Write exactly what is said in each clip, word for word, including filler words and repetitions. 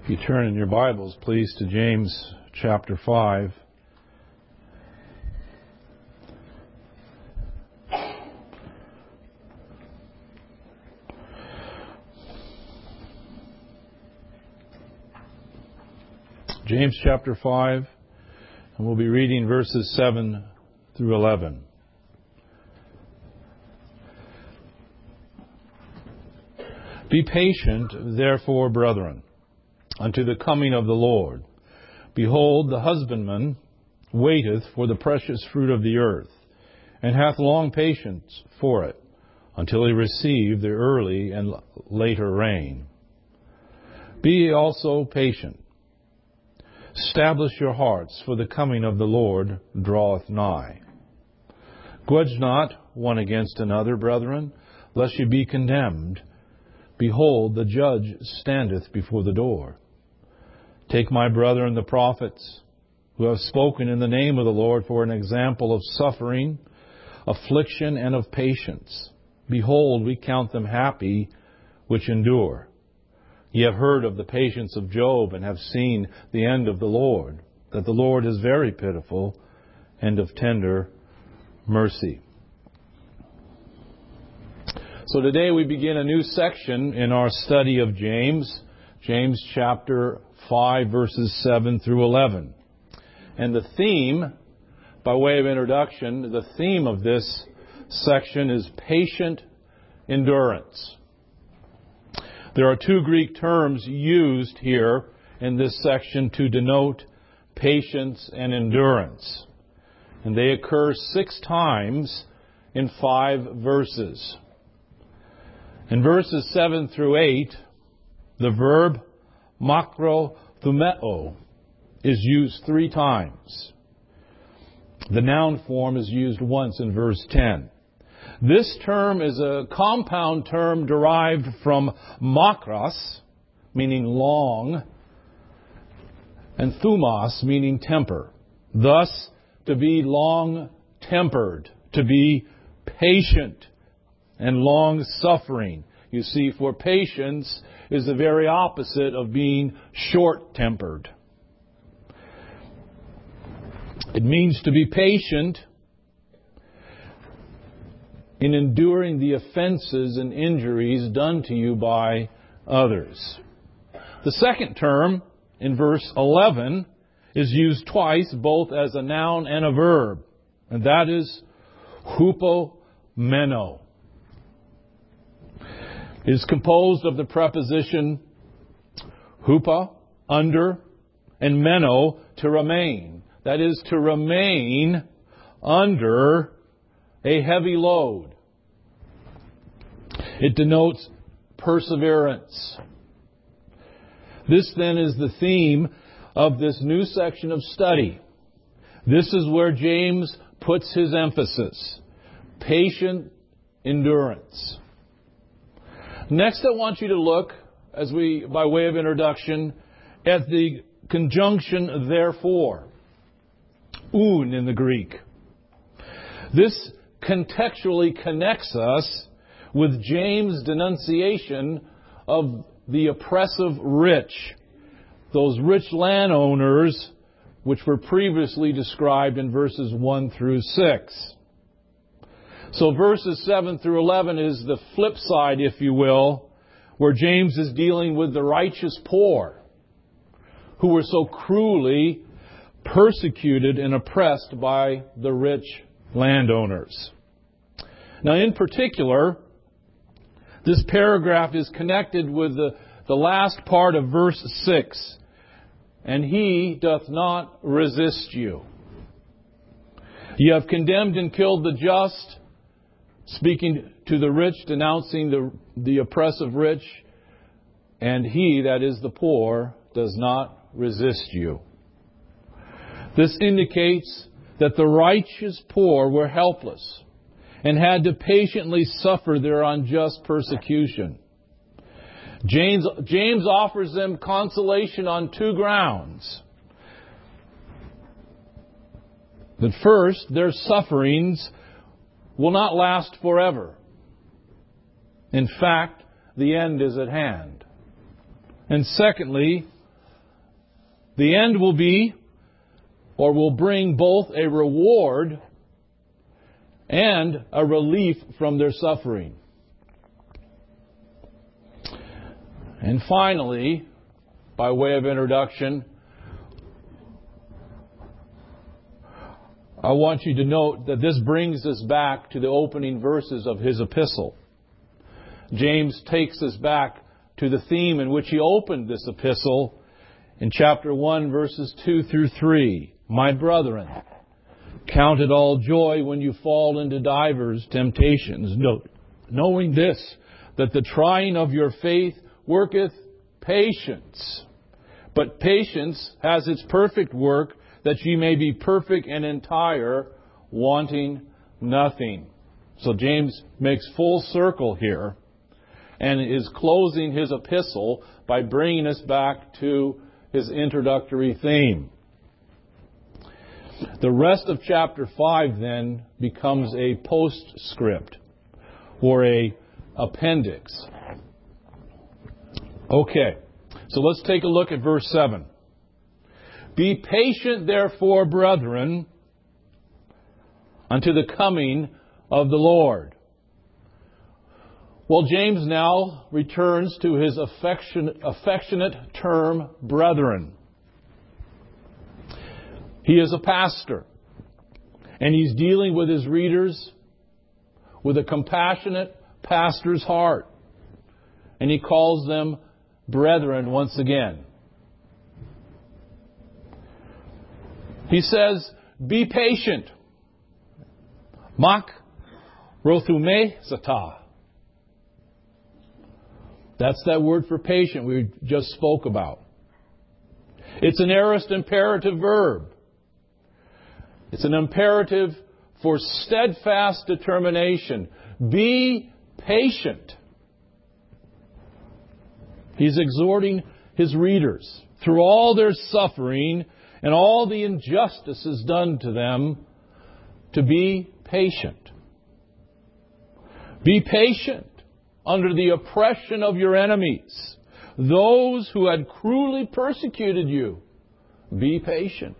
If you turn in your Bibles, please, to James chapter five. James chapter five, and we'll be reading verses seven through eleven. Be patient, therefore, brethren, unto the coming of the Lord. Behold, the husbandman waiteth for the precious fruit of the earth, and hath long patience for it, until he receive the early and later rain. Be ye also patient. Establish your hearts, for the coming of the Lord draweth nigh. Grudge not one against another, brethren, lest ye be condemned. Behold, the judge standeth before the door. Take my brethren the prophets, who have spoken in the name of the Lord, for an example of suffering, affliction, and of patience. Behold, we count them happy which endure. Ye have heard of the patience of Job, and have seen the end of the Lord, that the Lord is very pitiful and of tender mercy. So today we begin a new section in our study of James, James chapter five, verses seven through eleven. And the theme, by way of introduction, the theme of this section is patient endurance. There are two Greek terms used here in this section to denote patience and endurance. And they occur six times in five verses. In verses seven through eight, the verb makrothumeo is used three times. The noun form is used once in verse ten. This term is a compound term derived from makros, meaning long, and thumos, meaning temper. Thus, to be long-tempered, to be patient and long-suffering. You see, for patience is the very opposite of being short-tempered. It means to be patient in enduring the offenses and injuries done to you by others. The second term, in verse eleven, is used twice, both as a noun and a verb, and that is hupomeno. It is composed of the preposition hupa, under, and meno, to remain. That is, to remain under a heavy load. It denotes perseverance. This then is the theme of this new section of study. This is where James puts his emphasis. Patient endurance. Next, I want you to look, as we, by way of introduction, at the conjunction therefore. Un in the Greek. This contextually connects us with James' denunciation of the oppressive rich, those rich landowners which were previously described in verses one through six. So verses seven through eleven is the flip side, if you will, where James is dealing with the righteous poor who were so cruelly persecuted and oppressed by the rich landowners. Now, in particular, this paragraph is connected with the, the last part of verse six. And he doth not resist you. You have condemned and killed the just, speaking to the rich, denouncing the, the oppressive rich. And he, that is the poor, does not resist you. This indicates that the righteous poor were helpless and had to patiently suffer their unjust persecution. James, James offers them consolation on two grounds. That first, their sufferings will not last forever. In fact, the end is at hand. And secondly, The end will be, or will bring both a reward and a relief from their suffering. And finally, by way of introduction, I want you to note that this brings us back to the opening verses of his epistle. James takes us back to the theme in which he opened this epistle in chapter one, verses two through three. My brethren, count it all joy when you fall into divers temptations, knowing this, that the trying of your faith worketh patience. But patience has its perfect work, that ye may be perfect and entire, wanting nothing. So James makes full circle here and is closing his epistle by bringing us back to his introductory theme. The rest of chapter five then becomes a postscript or a appendix. Okay, so let's take a look at verse seven. Be patient, therefore, brethren, unto the coming of the Lord. Well, James now returns to his affectionate, affectionate term, brethren. He is a pastor, and he's dealing with his readers with a compassionate pastor's heart. And he calls them brethren once again. He says, be patient. Mak rothume sata. That's that word for patient we just spoke about. It's an aorist imperative verb. It's an imperative for steadfast determination. Be patient. He's exhorting his readers through all their suffering and all the injustices done to them to be patient. Be patient under the oppression of your enemies, those who had cruelly persecuted you. Be patient.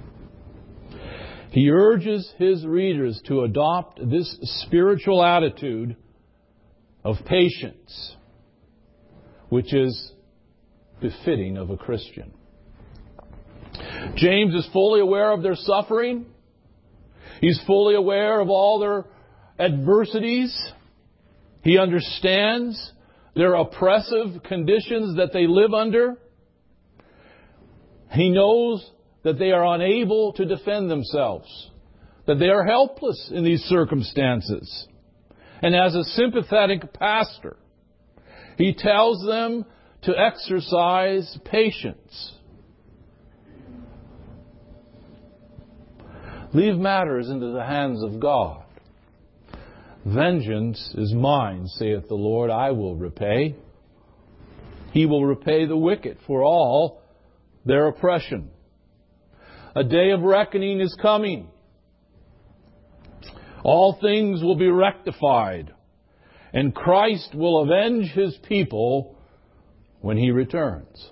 He urges his readers to adopt this spiritual attitude of patience, which is befitting of a Christian. James is fully aware of their suffering. He's fully aware of all their adversities. He understands their oppressive conditions that they live under. He knows that they are unable to defend themselves, that they are helpless in these circumstances. And as a sympathetic pastor, he tells them to exercise patience. Leave matters into the hands of God. Vengeance is mine, saith the Lord, I will repay. He will repay the wicked for all their oppression. A day of reckoning is coming. All things will be rectified, and Christ will avenge His people when He returns.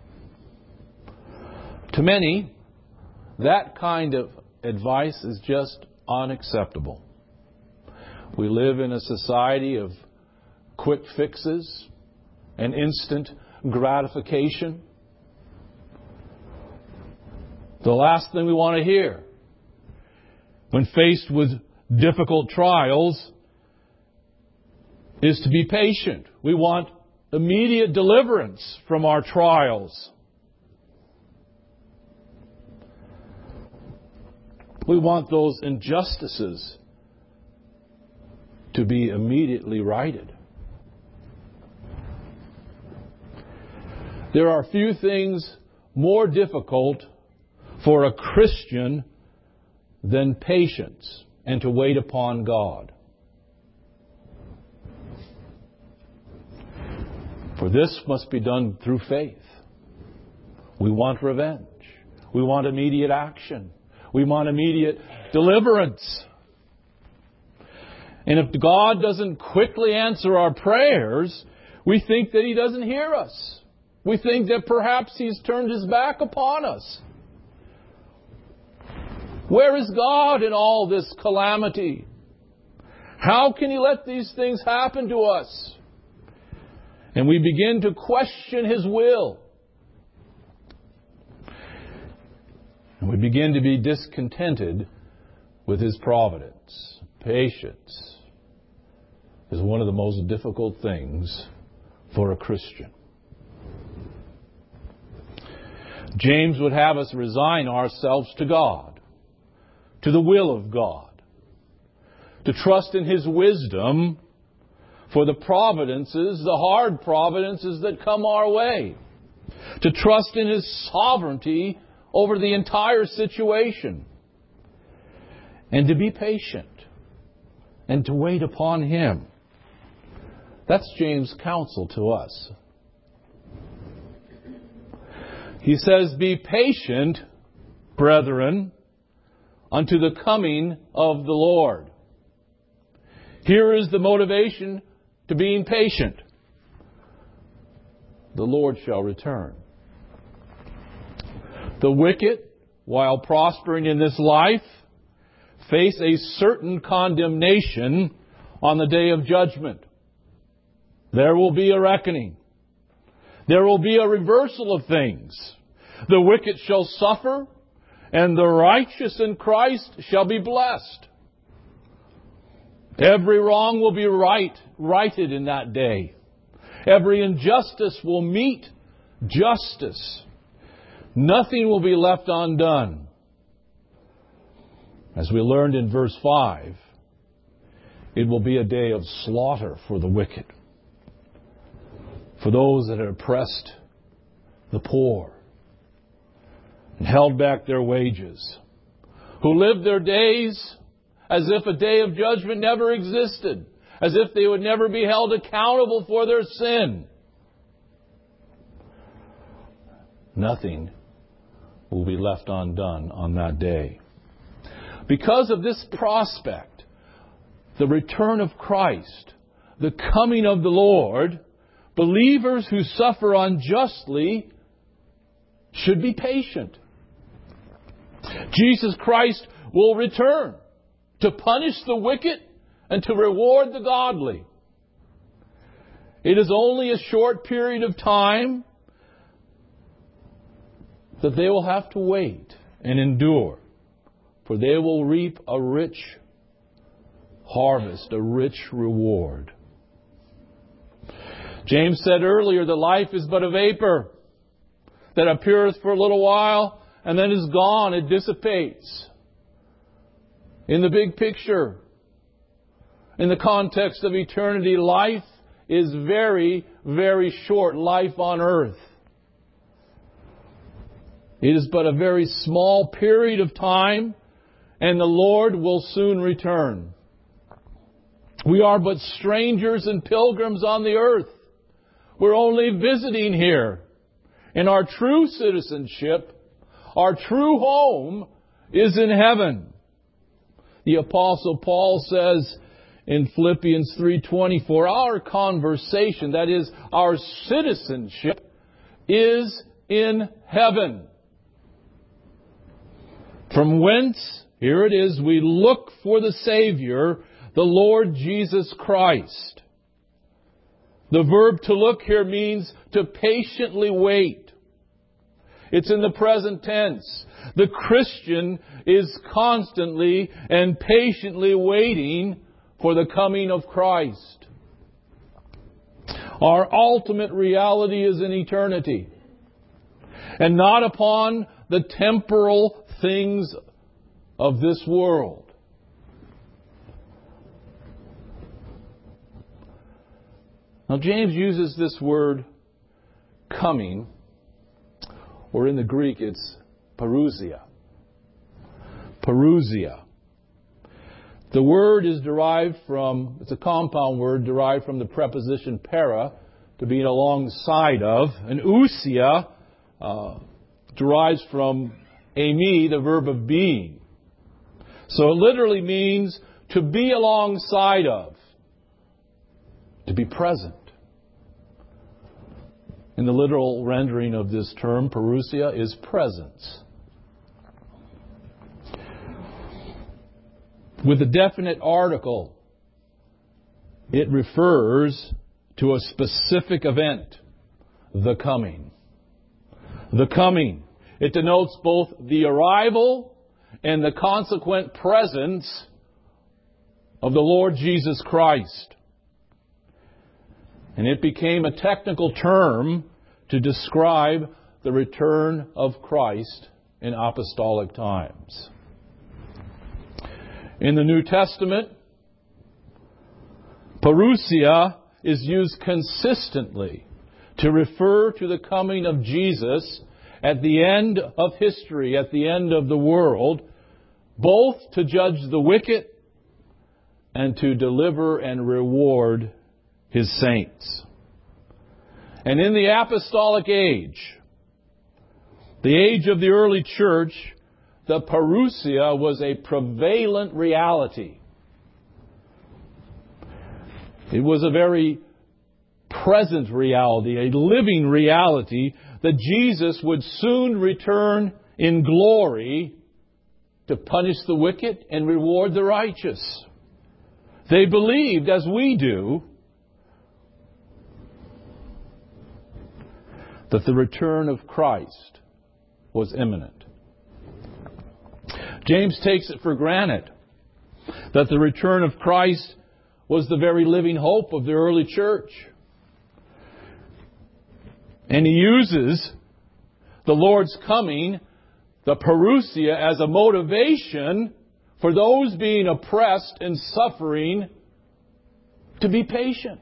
To many, that kind of advice is just unacceptable. We live in a society of quick fixes and instant gratification. The last thing we want to hear when faced with difficult trials is to be patient. We want immediate deliverance from our trials. We want those injustices to be immediately righted. There are few things more difficult for a Christian than patience and to wait upon God. For this must be done through faith. We want revenge. We want immediate action. We want immediate deliverance. And if God doesn't quickly answer our prayers, we think that He doesn't hear us. We think that perhaps He's turned His back upon us. Where is God in all this calamity? How can He let these things happen to us? And we begin to question His will. And we begin to be discontented with His providence. Patience is one of the most difficult things for a Christian. James would have us resign ourselves to God, to the will of God, to trust in His wisdom for the providences, the hard providences that come our way, to trust in His sovereignty over the entire situation, and to be patient and to wait upon Him. That's James' counsel to us. He says, "Be patient, brethren, unto the coming of the Lord." Here is the motivation to being patient. The Lord shall return. The wicked, while prospering in this life, face a certain condemnation on the day of judgment. There will be a reckoning. There will be a reversal of things. The wicked shall suffer, and the righteous in Christ shall be blessed. Every wrong will be right, righted in that day. Every injustice will meet justice. Nothing will be left undone. As we learned in verse five, it will be a day of slaughter for the wicked, for those that have oppressed the poor and held back their wages, who lived their days as if a day of judgment never existed, as if they would never be held accountable for their sin. Nothing will be left undone on that day. Because of this prospect, the return of Christ, the coming of the Lord, believers who suffer unjustly should be patient. Jesus Christ will return to punish the wicked and to reward the godly. It is only a short period of time that they will have to wait and endure, for they will reap a rich harvest, a rich reward. James said earlier that life is but a vapor that appeareth for a little while and then is gone. It dissipates. In the big picture, in the context of eternity, life is very, very short. Life on earth. It is but a very small period of time, and the Lord will soon return. We are but strangers and pilgrims on the earth. We're only visiting here. And our true citizenship, our true home, is in heaven. The Apostle Paul says in Philippians three twenty, "For our conversation," that is, our citizenship, "is in heaven. From whence," here it is, "we look for the Savior, the Lord Jesus Christ." The verb to look here means to patiently wait. It's in the present tense. The Christian is constantly and patiently waiting for the coming of Christ. Our ultimate reality is in eternity, and not upon the temporal things of this world. Now, James uses this word coming, or in the Greek it's parousia. Parousia. The word is derived from, it's a compound word derived from the preposition para, to be alongside of, and ousia uh, derives from eimi, the verb of being. So it literally means to be alongside of, to be present. in the literal rendering of this term, parousia, is presence. With a definite article, it refers to a specific event, the coming. The coming. It denotes both the arrival and the consequent presence of the Lord Jesus Christ. And it became a technical term to describe the return of Christ in apostolic times. In the New Testament, parousia is used consistently to refer to the coming of Jesus at the end of history, at the end of the world, both to judge the wicked and to deliver and reward His saints. And in the apostolic age, the age of the early church, the parousia was a prevalent reality. It was a very present reality, a living reality, that Jesus would soon return in glory to punish the wicked and reward the righteous. They believed, as we do, that the return of Christ was imminent. James takes it for granted that the return of Christ was the very living hope of the early church. And he uses the Lord's coming, the parousia, as a motivation for those being oppressed and suffering to be patient.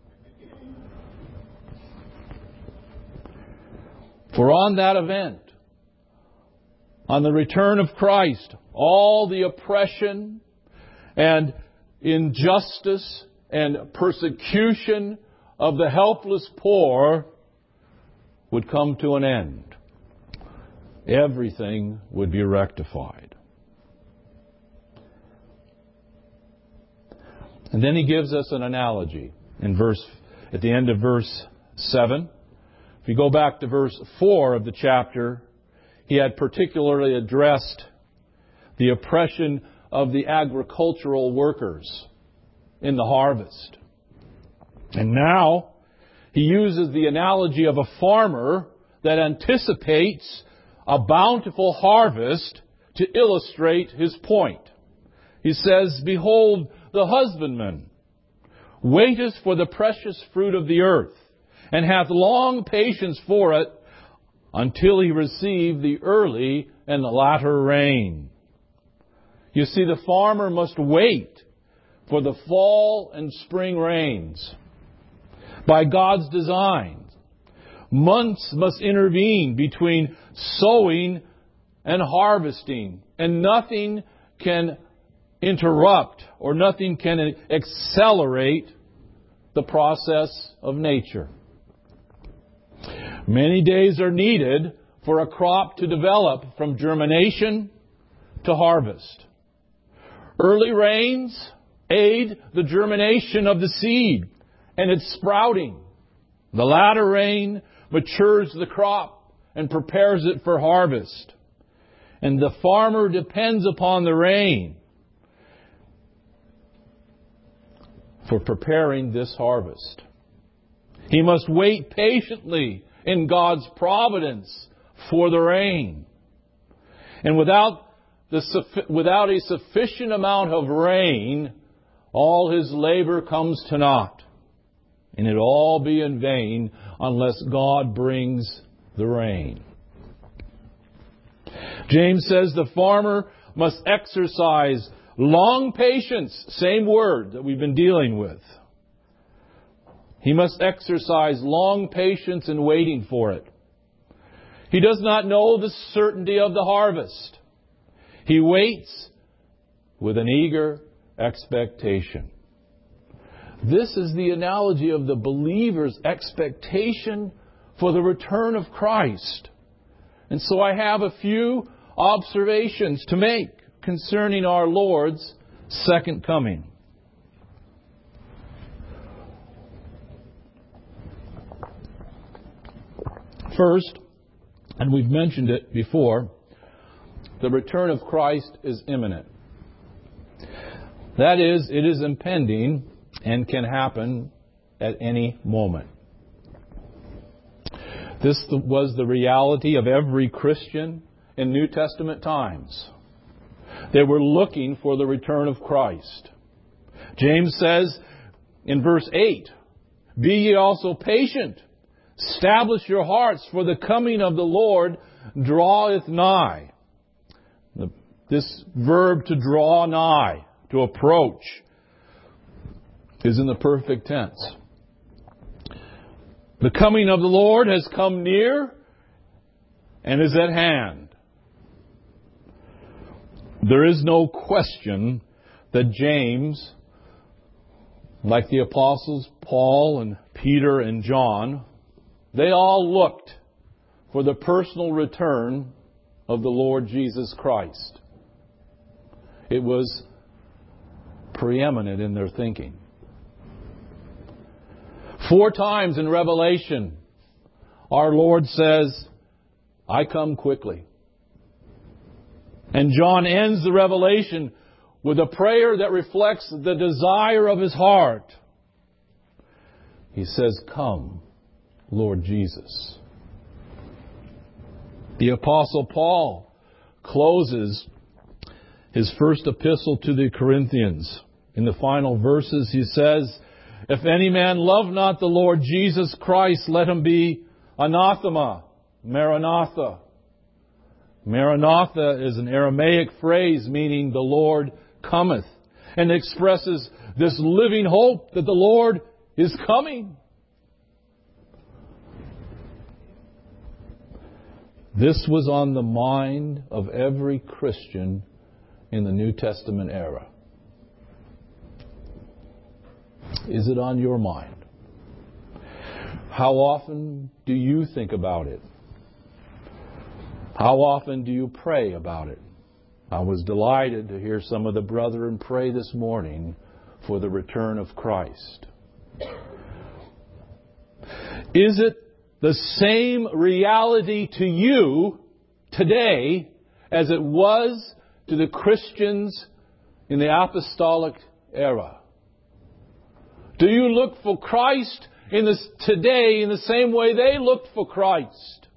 For on that event, on the return of Christ, all the oppression and injustice and persecution of the helpless poor would come to an end. Everything would be rectified. And then he gives us an analogy in verse at the end of verse seven. If you go back to verse four of the chapter, he had particularly addressed the oppression of the agricultural workers in the harvest. And now he uses the analogy of a farmer that anticipates a bountiful harvest to illustrate his point. He says, "Behold, the husbandman waiteth for the precious fruit of the earth, and hath long patience for it, until he receive the early and the latter rain." You see, the farmer must wait for the fall and spring rains. By God's design, months must intervene between sowing and harvesting, and nothing can interrupt or nothing can accelerate the process of nature. Many days are needed for a crop to develop from germination to harvest. Early rains aid the germination of the seed and its sprouting. The latter rain matures the crop and prepares it for harvest. And the farmer depends upon the rain for preparing this harvest. He must wait patiently in God's providence for the rain. And without the without a sufficient amount of rain, all his labor comes to naught. And it all be in vain unless God brings the rain. James says the farmer must exercise long patience, same word that we've been dealing with. He must exercise long patience in waiting for it. He does not know the certainty of the harvest. He waits with an eager expectation. This is the analogy of the believer's expectation for the return of Christ. And so I have a few observations to make concerning our Lord's second coming. First, and we've mentioned it before, the return of Christ is imminent. That is, it is impending and can happen at any moment. This was the reality of every Christian in New Testament times. They were looking for the return of Christ. James says in verse eight, "Be ye also patient, establish your hearts, for the coming of the Lord draweth nigh." This verb to draw nigh, to approach, is in the perfect tense. The coming of the Lord has come near and is at hand. There is no question that James, like the apostles Paul and Peter and John, they all looked for the personal return of the Lord Jesus Christ. It was preeminent in their thinking. Four times in Revelation, our Lord says, "I come quickly." And John ends the Revelation with a prayer that reflects the desire of his heart. He says, "Come, Lord Jesus." The Apostle Paul closes his first epistle to the Corinthians. In the final verses, he says, "If any man love not the Lord Jesus Christ, let him be anathema," Maranatha. Maranatha is an Aramaic phrase meaning "the Lord cometh," and expresses this living hope that the Lord is coming. This was on the mind of every Christian in the New Testament era. Is it on your mind? How often do you think about it? How often do you pray about it? I was delighted to hear some of the brethren pray this morning for the return of Christ. Is it the same reality to you today as it was to the Christians in the apostolic era? Do you look for Christ in this today in the same way they looked for Christ?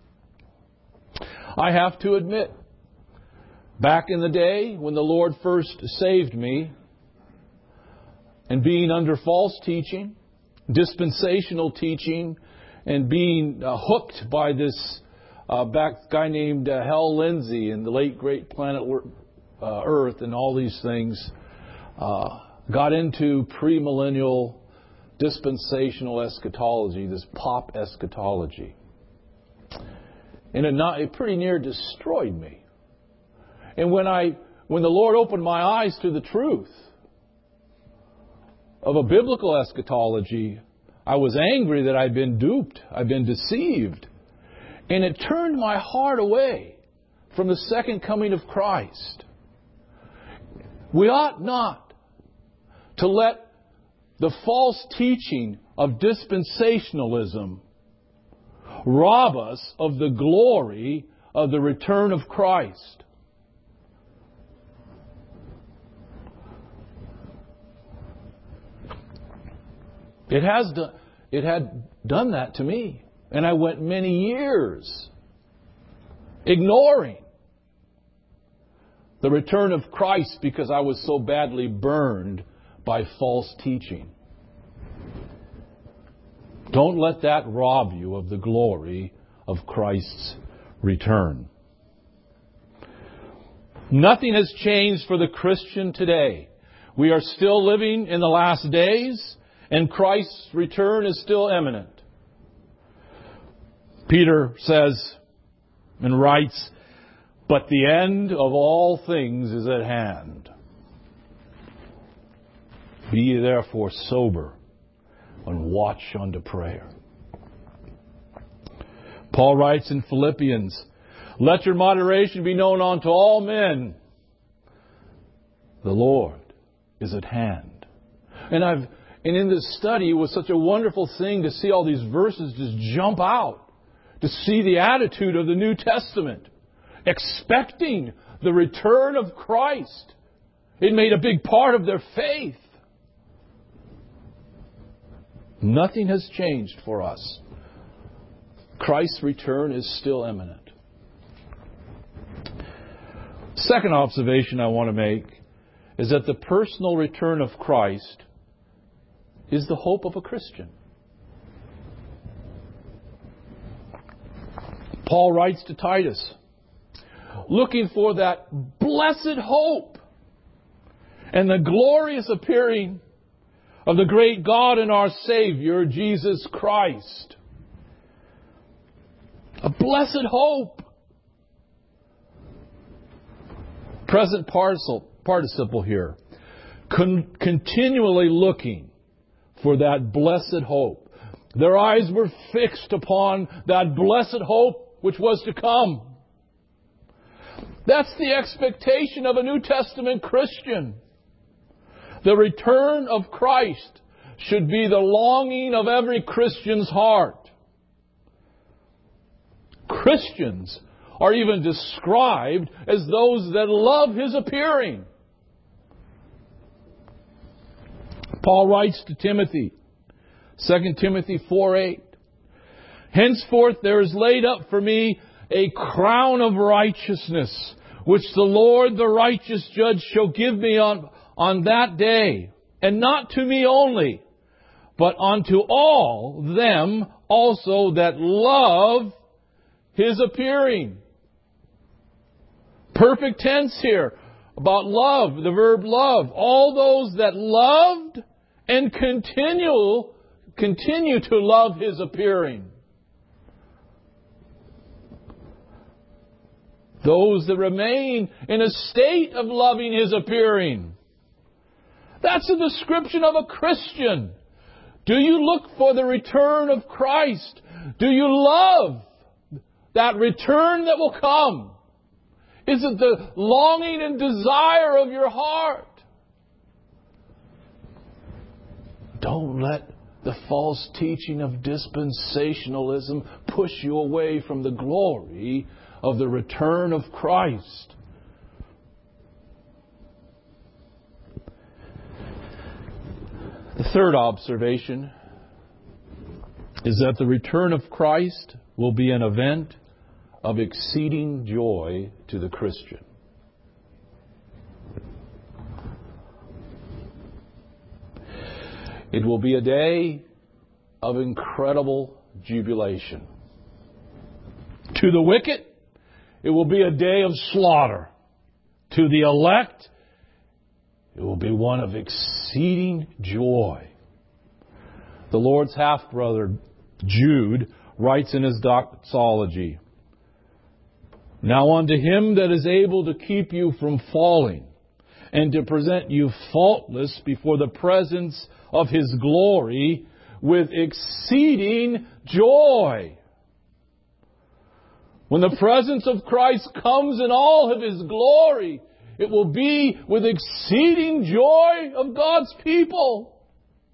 I have to admit, back in the day when the Lord first saved me, and being under false teaching, dispensational teaching, and being uh, hooked by this uh, back guy named uh, Hal Lindsey and the late great Planet uh, Earth and all these things, uh, got into premillennial dispensational eschatology, this pop eschatology. And it, not, it pretty near destroyed me. And when I, when the Lord opened my eyes to the truth of a biblical eschatology, I was angry that I'd been duped, I'd been deceived. And it turned my heart away from the second coming of Christ. We ought not to let the false teaching of dispensationalism rob us of the glory of the return of Christ. It has done, it had done that to me. And I went many years ignoring the return of Christ because I was so badly burned by false teaching. Don't let that rob you of the glory of Christ's return. Nothing has changed for the Christian today. We are still living in the last days, and Christ's return is still imminent. Peter says and writes, "But the end of all things is at hand. Be ye therefore sober, and watch unto prayer." Paul writes in Philippians, "Let your moderation be known unto all men. The Lord is at hand." And I've and in this study, it was such a wonderful thing to see all these verses just jump out to see the attitude of the New Testament, expecting the return of Christ. It made a big part of their faith. Nothing has changed for us. Christ's return is still imminent. Second observation I want to make is that the personal return of Christ is the hope of a Christian. Paul writes to Titus, looking for that blessed hope and the glorious appearing of the great God and our Savior, Jesus Christ. A blessed hope. Present participle here. Con- continually looking for that blessed hope. Their eyes were fixed upon that blessed hope which was to come. That's the expectation of a New Testament Christian. The return of Christ should be the longing of every Christian's heart. Christians are even described as those that love His appearing. Paul writes to Timothy, Second Timothy four eight, henceforth there is laid up for me a crown of righteousness, which the Lord the righteous judge shall give me on, on that day, and not to me only, but unto all them also that love His appearing. Perfect tense here about love, the verb love. All those that loved and continue, continue to love His appearing. Those that remain in a state of loving His appearing. That's a description of a Christian. Do you look for the return of Christ? Do you love that return that will come? Is it the longing and desire of your heart? Don't let the false teaching of dispensationalism push you away from the glory of the return of Christ. The third observation is that the return of Christ will be an event of exceeding joy to the Christian. It will be a day of incredible jubilation. To the wicked, it will be a day of slaughter. To the elect, it will be one of exceeding joy. The Lord's half-brother, Jude, writes in his doxology, now unto Him that is able to keep you from falling, and to present you faultless before the presence of His glory with exceeding joy. When the presence of Christ comes in all of His glory, it will be with exceeding joy of God's people.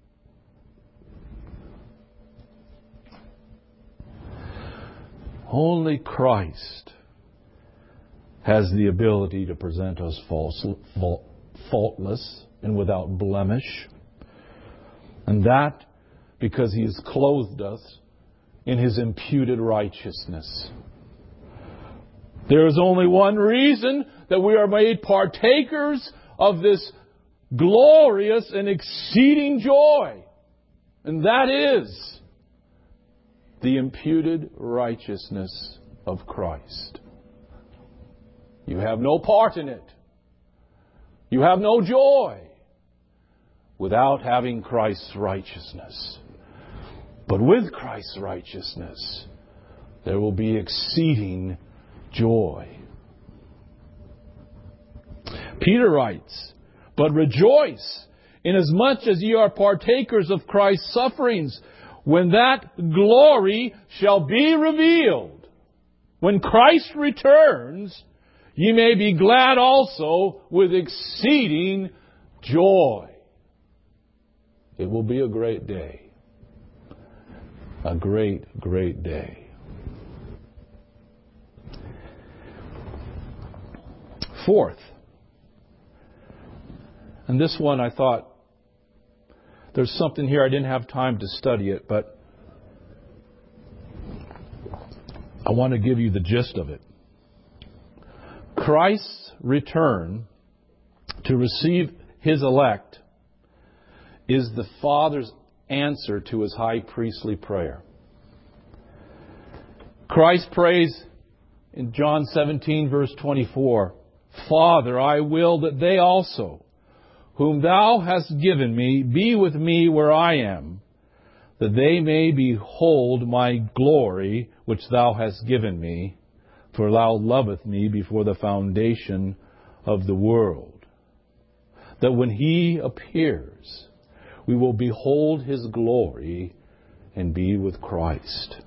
Only Christ has the ability to present us false, faultless and without blemish. And that because He has clothed us in His imputed righteousness. There is only one reason that we are made partakers of this glorious and exceeding joy. And that is the imputed righteousness of Christ. You have no part in it. You have no joy without having Christ's righteousness. But with Christ's righteousness, there will be exceeding joy. Peter writes, but rejoice inasmuch as ye are partakers of Christ's sufferings, when that glory shall be revealed. When Christ returns, ye may be glad also with exceeding joy. It will be a great day. A great, great day. Fourth, and this one I thought, there's something here, I didn't have time to study it, but I want to give you the gist of it. Christ's return to receive His elect is the Father's answer to His high priestly prayer. Christ prays in John seventeen, verse twenty-four, Father, I will that they also, whom Thou hast given me, be with me where I am, that they may behold my glory which Thou hast given me, for Thou lovest me before the foundation of the world. That when He appears, we will behold His glory and be with Christ.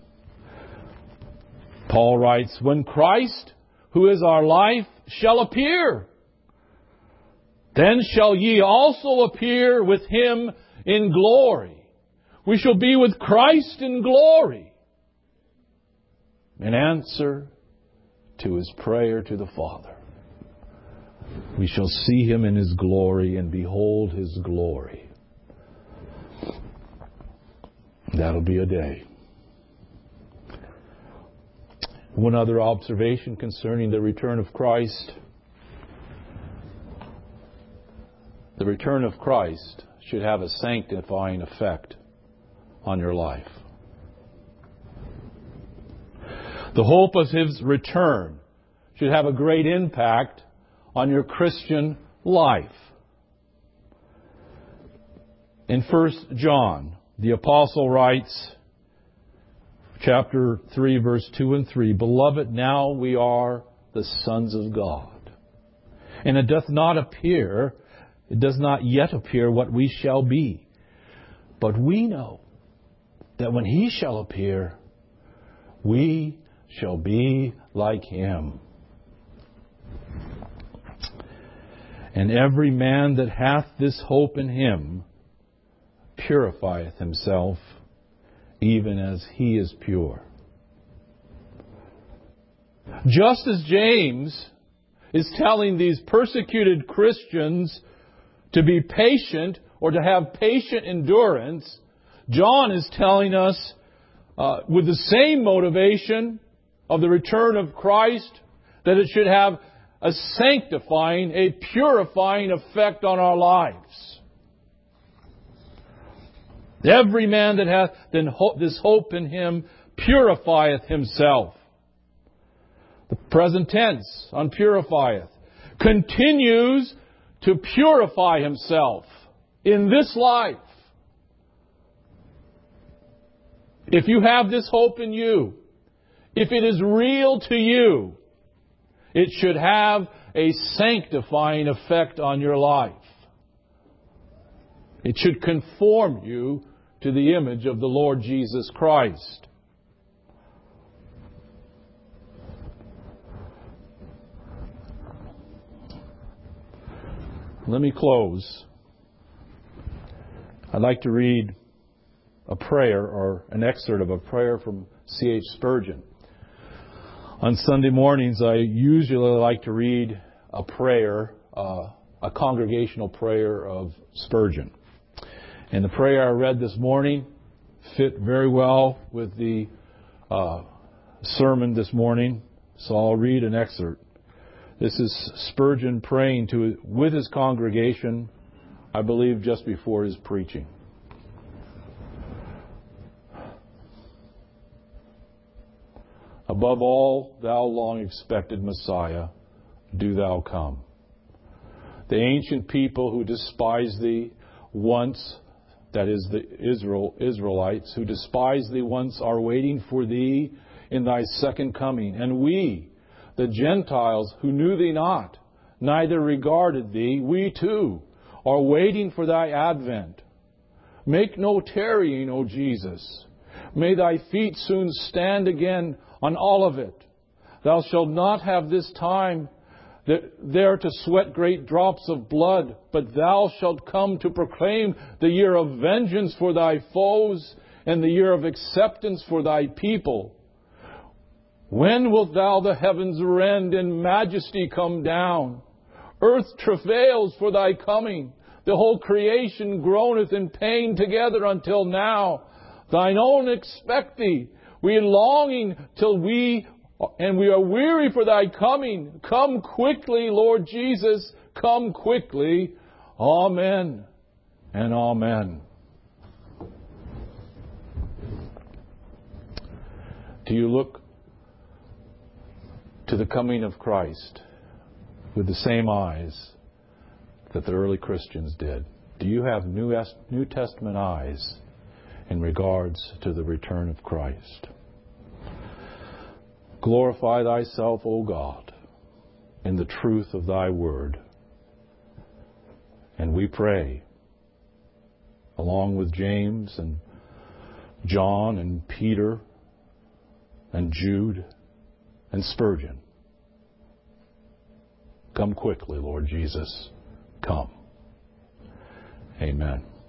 Paul writes, when Christ, who is our life, shall appear, then shall ye also appear with Him in glory. We shall be with Christ in glory. In answer to His prayer to the Father, we shall see Him in His glory and behold His glory. That'll be a day. One other observation concerning the return of Christ. The return of Christ should have a sanctifying effect on your life. The hope of His return should have a great impact on your Christian life. In First John, the Apostle writes, chapter three, verse two and three, Beloved, now we are the sons of God. And it doth not appear, it does not yet appear what we shall be. But we know that when He shall appear, we shall be like Him. And every man that hath this hope in Him purifieth himself, even as He is pure. Just as James is telling these persecuted Christians to be patient or to have patient endurance, John is telling us uh, with the same motivation of the return of Christ, that it should have a sanctifying, a purifying effect on our lives. Every man that hath then ho- this hope in Him purifieth himself. The present tense on purifieth continues to purify himself in this life. If you have this hope in you, if it is real to you, it should have a sanctifying effect on your life. It should conform you to the image of the Lord Jesus Christ. Let me close. I'd like to read a prayer or an excerpt of a prayer from C H Spurgeon. On Sunday mornings, I usually like to read a prayer, uh, a congregational prayer of Spurgeon. And the prayer I read this morning fit very well with the uh, sermon this morning, so I'll read an excerpt. This is Spurgeon praying to with his congregation, I believe just before his preaching. Above all, thou long expected Messiah, do thou come. The ancient people who despised thee once, that is the Israel, Israelites, who despised thee once, are waiting for thee in thy second coming. And we, the Gentiles who knew thee not, neither regarded thee, we too are waiting for thy advent. Make no tarrying, O Jesus. May thy feet soon stand again on Olivet. Thou shalt not have this time there to sweat great drops of blood, but thou shalt come to proclaim the year of vengeance for thy foes and the year of acceptance for thy people. When wilt thou the heavens rend and majesty come down? Earth travails for thy coming. The whole creation groaneth in pain together until now. Thine own expect thee. We are longing till we, and we are weary for thy coming. Come quickly, Lord Jesus. Come quickly. Amen and amen. Do you look to the coming of Christ with the same eyes that the early Christians did? Do you have New New Testament eyes in regards to the return of Christ? Glorify thyself, O God, in the truth of thy word. And we pray, along with James and John and Peter and Jude and Spurgeon, come quickly, Lord Jesus. Come. Amen.